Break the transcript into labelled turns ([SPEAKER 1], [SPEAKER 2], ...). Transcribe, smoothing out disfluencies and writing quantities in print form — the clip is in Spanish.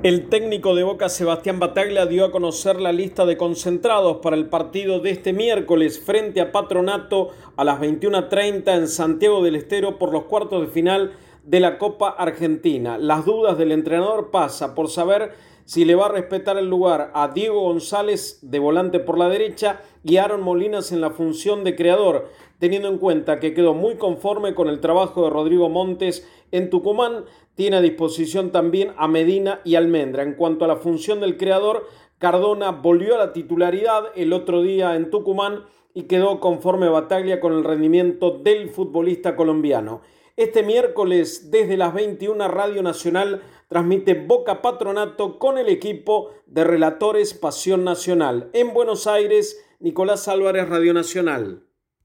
[SPEAKER 1] El técnico de Boca, Sebastián Battaglia, dio a conocer la lista de concentrados para el partido de este miércoles frente a Patronato a las 21:30 en Santiago del Estero por los cuartos de final de la Copa Argentina. Las dudas del entrenador pasa por saber si le va a respetar el lugar a Diego González de volante por la derecha y Aaron Molinas en la función de creador, teniendo en cuenta que quedó muy conforme con el trabajo de Rodrigo Montes en Tucumán. Tiene a disposición también a Medina y Almendra. En cuanto a la función del creador, Cardona volvió a la titularidad el otro día en Tucumán y quedó conforme Battaglia con el rendimiento del futbolista colombiano. Este miércoles, desde las 21, Radio Nacional transmite Boca Patronato con el equipo de relatores Pasión Nacional. En Buenos Aires, Nicolás Álvarez, Radio Nacional.